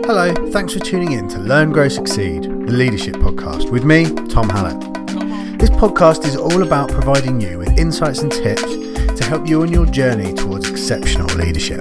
Hello, thanks for tuning in to Learn, Grow, Succeed, the Leadership Podcast with me, Tom Hallett. This podcast is all about providing you with insights and tips to help you on your journey towards exceptional leadership.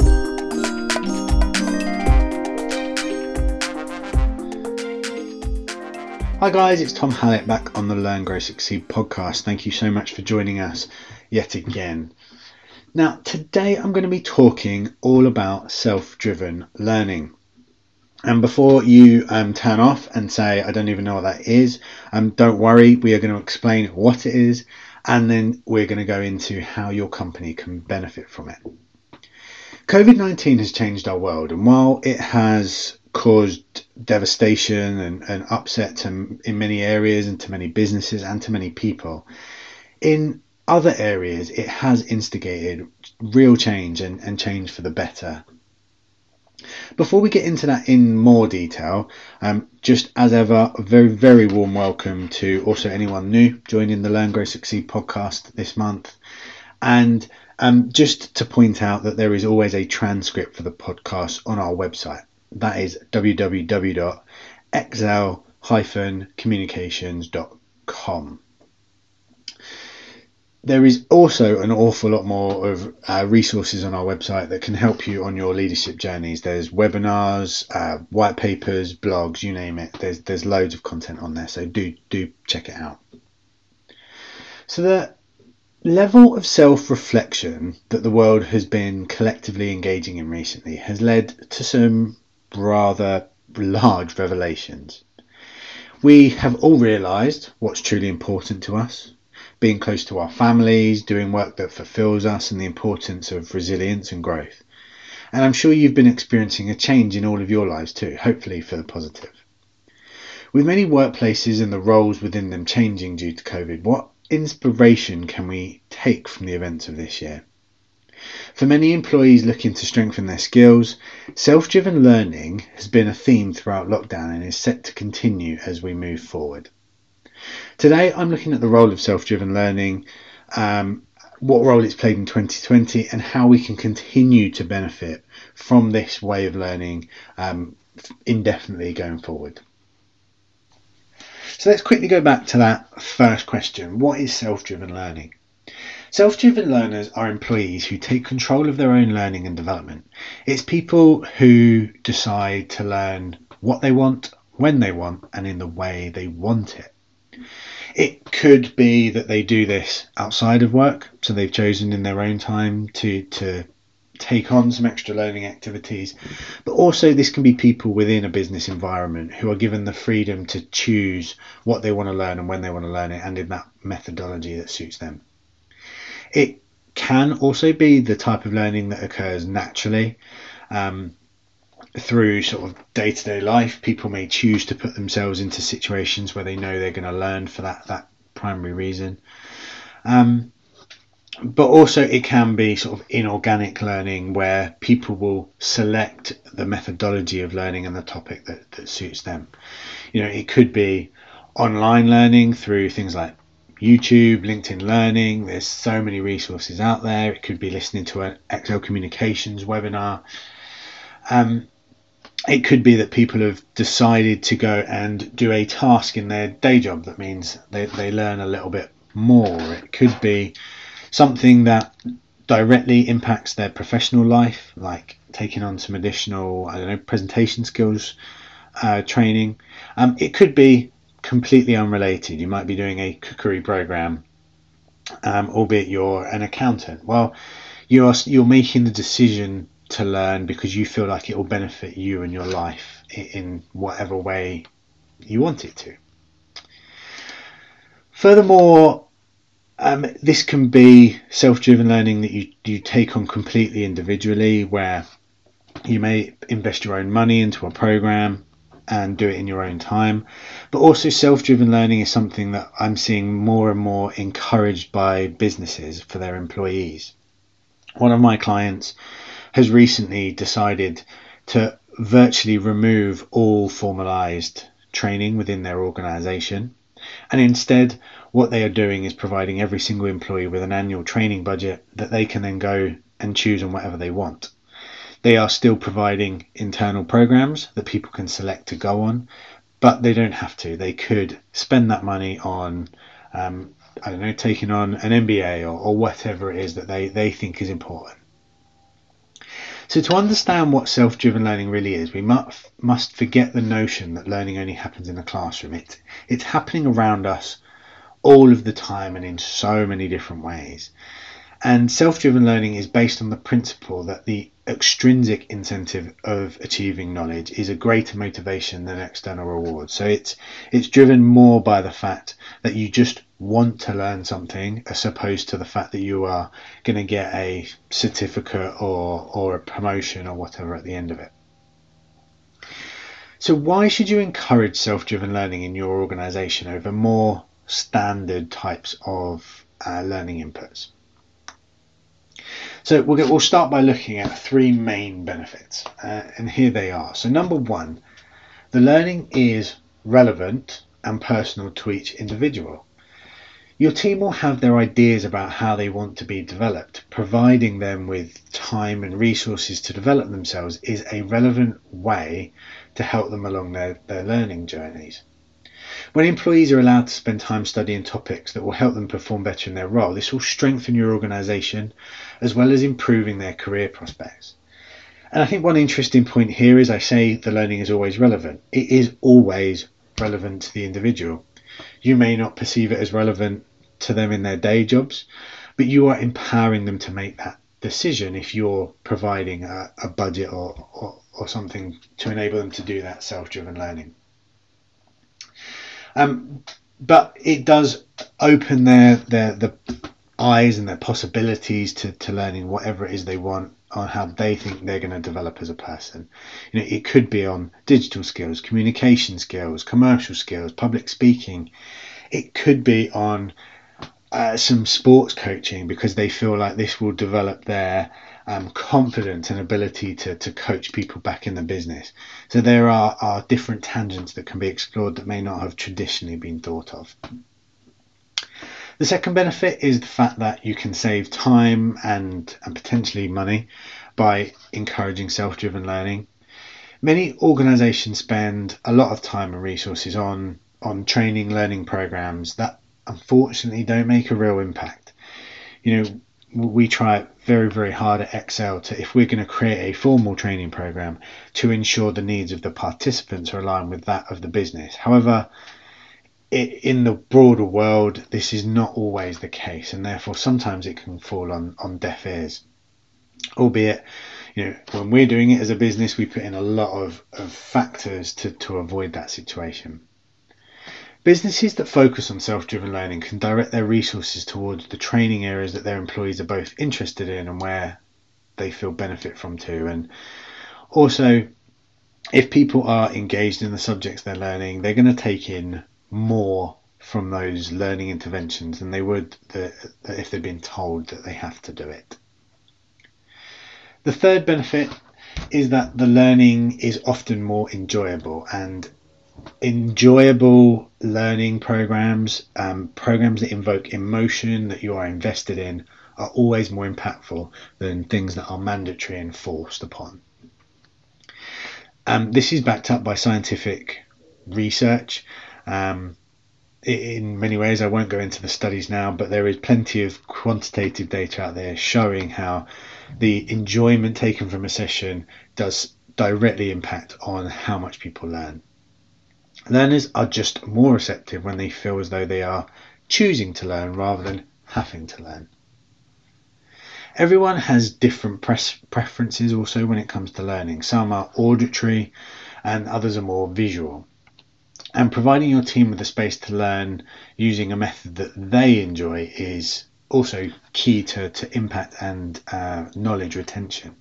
Hi guys, it's Tom Hallett back on the Learn, Grow, Succeed podcast. Thank you so much for joining us yet again. Now, today I'm going to be talking all about self-driven learning. And before you turn off and say, I don't even know what that is, don't worry, we are going to explain what it is, and then we're going to go into how your company can benefit from it. COVID-19 has changed our world, and while it has caused devastation and upset in many areas and to many businesses and to many people, in other areas it has instigated real change and change for the better. Before we get into that in more detail, just as ever, a very, very warm welcome to also anyone new joining the Learn, Grow, Succeed podcast this month. And just to point out that there is always a transcript for the podcast on our website. That is www.excel-communications.com. There is also an awful lot more of resources on our website that can help you on your leadership journeys. There's webinars, white papers, blogs, you name it. There's loads of content on there, so do check it out. So the level of self-reflection that the world has been collectively engaging in recently has led to some rather large revelations. We have all realised what's truly important to us, being close to our families, doing work that fulfills us, and the importance of resilience and growth. And I'm sure you've been experiencing a change in all of your lives too, hopefully for the positive. With many workplaces and the roles within them changing due to COVID, what inspiration can we take from the events of this year? For many employees looking to strengthen their skills, self-driven learning has been a theme throughout lockdown and is set to continue as we move forward. Today I'm looking at the role of self-driven learning, what role it's played in 2020 and how we can continue to benefit from this way of learning indefinitely going forward. So let's quickly go back to that first question. What is self-driven learning? Self-driven learners are employees who take control of their own learning and development. It's people who decide to learn what they want, when they want, and in the way they want it. It could be that they do this outside of work, so they've chosen in their own time to take on some extra learning activities, but also this can be people within a business environment who are given the freedom to choose what they want to learn and when they want to learn it, and in that methodology that suits them. It can also be the type of learning that occurs naturally through sort of day-to-day life. People may choose to put themselves into situations where they know they're going to learn for that primary reason. But also it can be sort of inorganic learning where people will select the methodology of learning and the topic that suits them. You know, it could be online learning through things like YouTube, LinkedIn Learning. There's so many resources out there. It could be listening to an Excel Communications webinar. It could be that people have decided to go and do a task in their day job that means they learn a little bit more. It could be something that directly impacts their professional life, like taking on some additional, presentation skills training. It could be completely unrelated. You might be doing a cookery program, albeit you're an accountant. Well, you're making the decision to learn because you feel like it will benefit you and your life in whatever way you want it to. Furthermore, this can be self-driven learning that you take on completely individually, where you may invest your own money into a program and do it in your own time. But also self-driven learning is something that I'm seeing more and more encouraged by businesses for their employees. One of my clients has recently decided to virtually remove all formalized training within their organization, and instead what they are doing is providing every single employee with an annual training budget that they can then go and choose on whatever they want. They are still providing internal programs that people can select to go on, but they don't have to. They could spend that money on, I don't know, taking on an MBA or whatever it is that they think is important. So to understand what self-driven learning really is, we must forget the notion that learning only happens in the classroom. It's happening around us all of the time and in so many different ways. And self-driven learning is based on the principle that the extrinsic incentive of achieving knowledge is a greater motivation than external reward. So it's driven more by the fact that you just want to learn something, as opposed to the fact that you are going to get a certificate or a promotion or whatever at the end of it. So why should you encourage self-driven learning in your organization over more standard types of learning inputs? So we'll start by looking at three main benefits, and here they are. So number one, the learning is relevant and personal to each individual. Your team will have their ideas about how they want to be developed. Providing them with time and resources to develop themselves is a relevant way to help them along their learning journeys. When employees are allowed to spend time studying topics that will help them perform better in their role, this will strengthen your organisation as well as improving their career prospects. And I think one interesting point here is I say the learning is always relevant. It is always relevant to the individual. You may not perceive it as relevant to them in their day jobs, but you are empowering them to make that decision if you're providing a budget or something to enable them to do that self-driven learning. But it does open their eyes and their possibilities to learning whatever it is they want on how they think they're going to develop as a person. It could be on digital skills, communication skills, commercial skills, public speaking. It could be on some sports coaching, because they feel like this will develop their confidence and ability to coach people back in the business. So there are different tangents that can be explored that may not have traditionally been thought of. The second benefit is the fact that you can save time and potentially money by encouraging self-driven learning. Many organisations spend a lot of time and resources on training learning programs that unfortunately don't make a real impact. We try very, very hard at Excel if we're going to create a formal training program, to ensure the needs of the participants are aligned with that of the business. However, in the broader world, this is not always the case, and therefore sometimes it can fall on deaf ears. Albeit, when we're doing it as a business, we put in a lot of factors to avoid that situation. Businesses that focus on self-driven learning can direct their resources towards the training areas that their employees are both interested in and where they feel benefit from too. And also, if people are engaged in the subjects they're learning, they're going to take in more from those learning interventions than they would if they've been told that they have to do it. The third benefit is that the learning is often more enjoyable, and enjoyable learning programs that invoke emotion that you are invested in, are always more impactful than things that are mandatory and forced upon. This is backed up by scientific research. In many ways, I won't go into the studies now, but there is plenty of quantitative data out there showing how the enjoyment taken from a session does directly impact on how much people learn. Learners are just more receptive when they feel as though they are choosing to learn rather than having to learn. Everyone has different preferences also when it comes to learning. Some are auditory and others are more visual. And providing your team with the space to learn using a method that they enjoy is also key to impact and knowledge retention.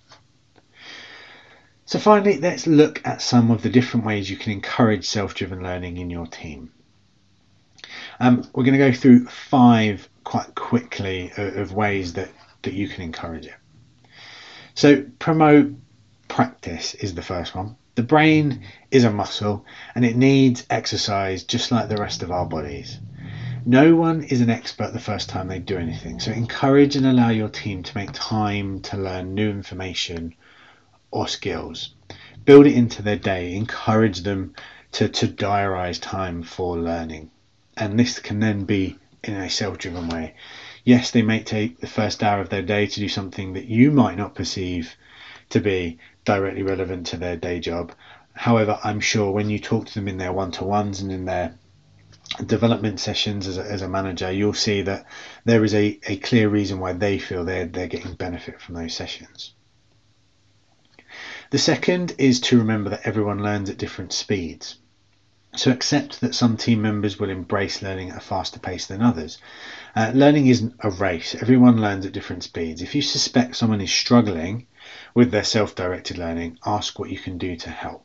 So finally, let's look at some of the different ways you can encourage self-driven learning in your team. We're going to go through 5 quite quickly of ways that you can encourage it. So promote practice is the first one. The brain is a muscle and it needs exercise just like the rest of our bodies. No one is an expert the first time they do anything, so encourage and allow your team to make time to learn new information or skills. Build it into their day. Encourage them to diarise time for learning. And this can then be in a self-driven way. Yes, they may take the first hour of their day to do something that you might not perceive to be directly relevant to their day job. However, I'm sure when you talk to them in their one-to-ones and in their development sessions as a manager, you'll see that there is a clear reason why they feel they're getting benefit from those sessions. The second is to remember that everyone learns at different speeds. So accept that some team members will embrace learning at a faster pace than others. Learning isn't a race. Everyone learns at different speeds. If you suspect someone is struggling with their self-directed learning, ask what you can do to help.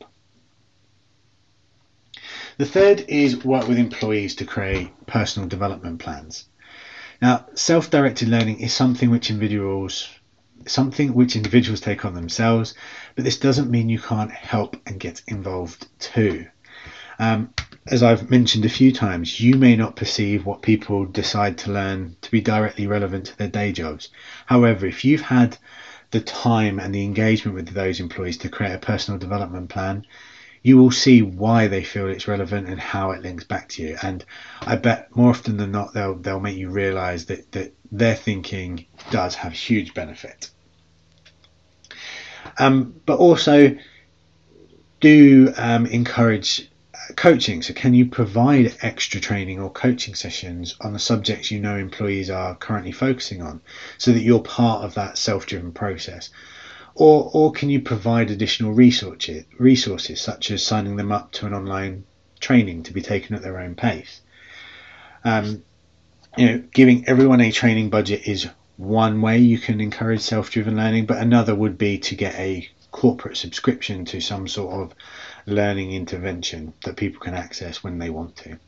The third is work with employees to create personal development plans. Now, self-directed learning is something which individuals take on themselves, but this doesn't mean you can't help and get involved too. As I've mentioned a few times, you may not perceive what people decide to learn to be directly relevant to their day jobs. However, if you've had the time and the engagement with those employees to create a personal development plan, you will see why they feel it's relevant and how it links back to you. And I bet more often than not, they'll make you realise that their thinking does have huge benefit. But also do encourage coaching. So can you provide extra training or coaching sessions on the subjects you know employees are currently focusing on, so that you're part of that self-driven process? Or can you provide additional resources such as signing them up to an online training to be taken at their own pace? Giving everyone a training budget is one way you can encourage self-driven learning, but another would be to get a corporate subscription to some sort of learning intervention that people can access when they want to.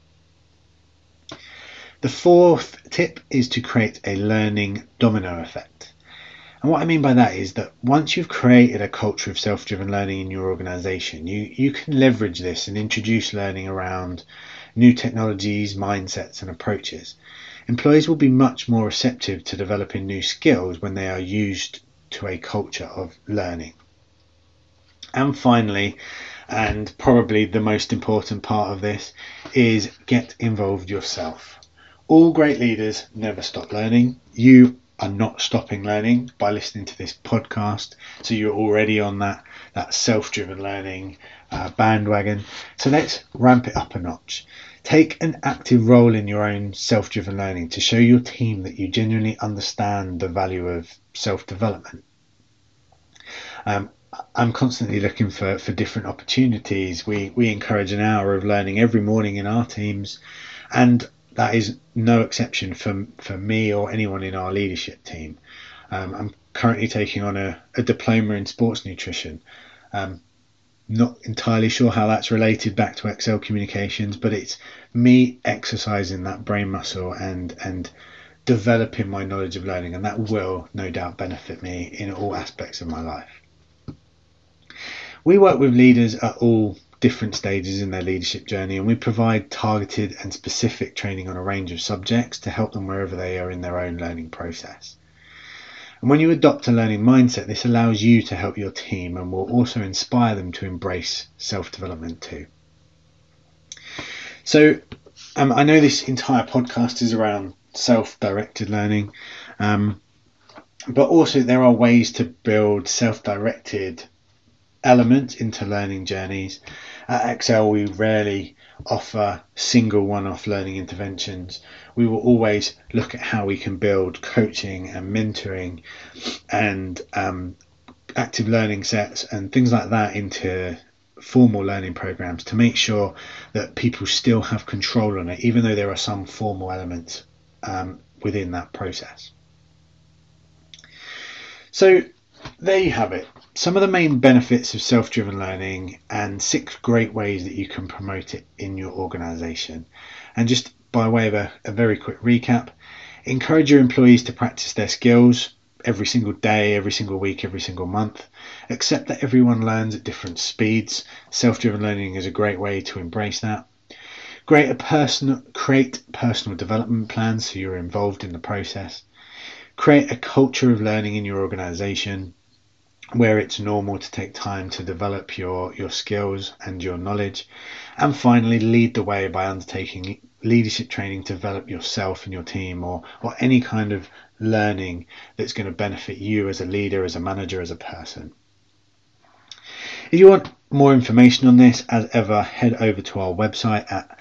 The fourth tip is to create a learning domino effect. And what I mean by that is that once you've created a culture of self-driven learning in your organisation, you can leverage this and introduce learning around new technologies, mindsets and approaches. Employees will be much more receptive to developing new skills when they are used to a culture of learning. And finally, and probably the most important part of this, is get involved yourself. All great leaders never stop learning. You are not stopping learning by listening to this podcast, so you're already on that self-driven learning bandwagon. So let's ramp it up a notch. Take an active role in your own self-driven learning to show your team that you genuinely understand the value of self-development. I'm constantly looking for different opportunities. We encourage an hour of learning every morning in our teams, and that is no exception for me or anyone in our leadership team. I'm currently taking on a diploma in sports nutrition. Not entirely sure how that's related back to Excel Communications, but it's me exercising that brain muscle and developing my knowledge of learning, and that will no doubt benefit me in all aspects of my life. We work with leaders at all different stages in their leadership journey, and we provide targeted and specific training on a range of subjects to help them wherever they are in their own learning process. And when you adopt a learning mindset, this allows you to help your team and will also inspire them to embrace self-development too. So I know this entire podcast is around self-directed learning, but also there are ways to build self-directed elements into learning journeys. At Excel, we rarely offer single one-off learning interventions. We will always look at how we can build coaching and mentoring and active learning sets and things like that into formal learning programs to make sure that people still have control on it, even though there are some formal elements within that process. So there you have it. Some of the main benefits of self-driven learning and 6 great ways that you can promote it in your organisation. And just by way of a very quick recap, encourage your employees to practice their skills every single day, every single week, every single month. Accept that everyone learns at different speeds. Self-driven learning is a great way to embrace that. Create personal development plans so you're involved in the process. Create a culture of learning in your organisation. where it's normal to take time to develop your skills and your knowledge. And finally, lead the way by undertaking leadership training to develop yourself and your team, or any kind of learning that's going to benefit you as a leader, as a manager, as a person. If you want more information on this, as ever, head over to our website at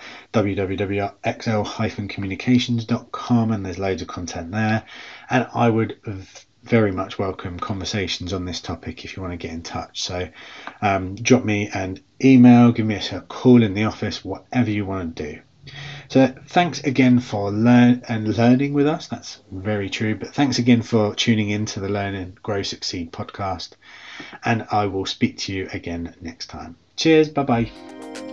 www.xl-communications.com, and there's loads of content there. And I would very much welcome conversations on this topic if you want to get in touch. So drop me an email, give me a call in the office, whatever you want to do. So thanks again for learning with us. That's very true. But thanks again for tuning in to the Learn and Grow Succeed podcast. And I will speak to you again next time. Cheers. Bye-bye.